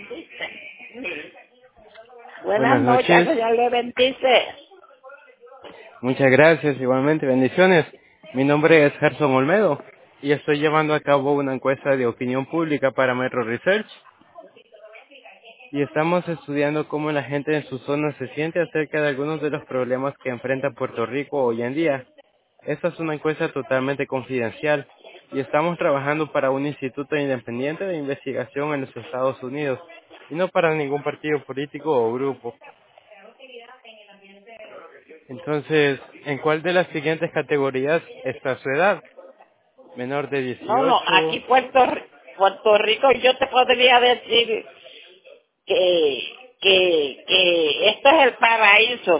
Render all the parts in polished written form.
Buenas Buenas noches, noches. Señor le bendice. Muchas gracias. Igualmente, bendiciones. Mi nombre es Gerson Olmedo y estoy llevando a cabo una encuesta de opinión pública para Metro Research y estamos estudiando cómo la gente en su zona se siente acerca de algunos de los problemas que enfrenta Puerto Rico hoy en día. Esta es una encuesta totalmente confidencial y estamos trabajando para un instituto independiente de investigación en los Estados Unidos y no para ningún partido político o grupo. Entonces, ¿en cuál de las siguientes categorías está su edad? Menor de No, no, aquí 18. Puerto Rico yo te podría decir que esto es el paraíso,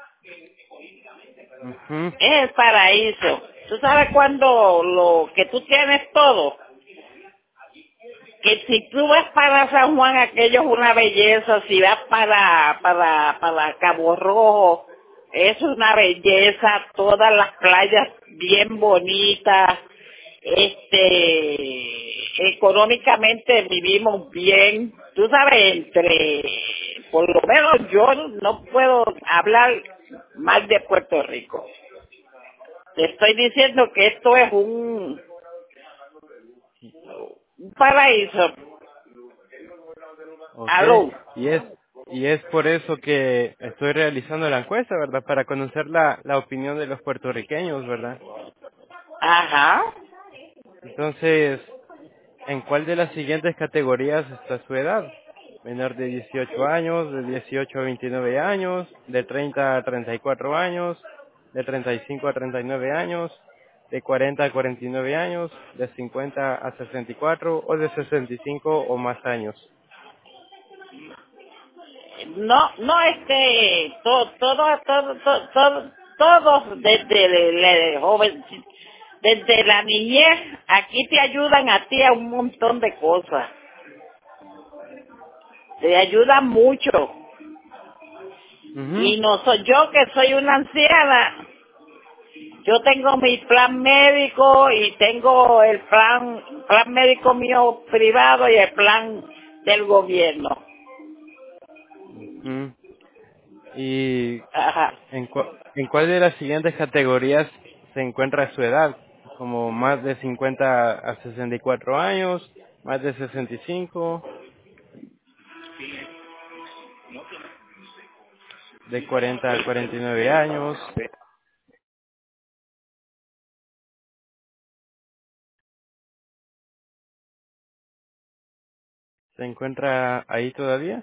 Ujú. es el paraíso. Tú sabes cuando lo que tú tienes todo, que si tú vas para San Juan aquello es una belleza, si vas para Cabo Rojo es una belleza, todas las playas bien bonitas, económicamente vivimos bien, tú sabes, por lo menos yo no puedo hablar mal de Puerto Rico. Te estoy diciendo que esto es un paraíso. Ok. Aló. Y es, y es por eso que estoy realizando la encuesta, ¿verdad? Para conocer la opinión de los puertorriqueños, ¿verdad? Ajá. Entonces, ¿en cuál de las siguientes categorías está su edad? Menor de 18 años, de 18 a 29 años, de 30 a 34 años, de 35 a 39 años, de 40 a 49 años, de 50 a 64 o de 65 o más años. No, no, todos desde joven, desde la niñez, aquí te ayudan a ti a un montón de cosas. Te ayudan mucho. Ujú. Y no soy yo que soy una anciana. Yo tengo mi plan médico y tengo el plan médico mío privado y el plan del gobierno. Ujú. ¿Y Ajá. en cuál de las siguientes categorías se encuentra su edad? Como más de 50 a 64 años, más de 65, de 40 a 49 años. ¿Se encuentra ahí todavía?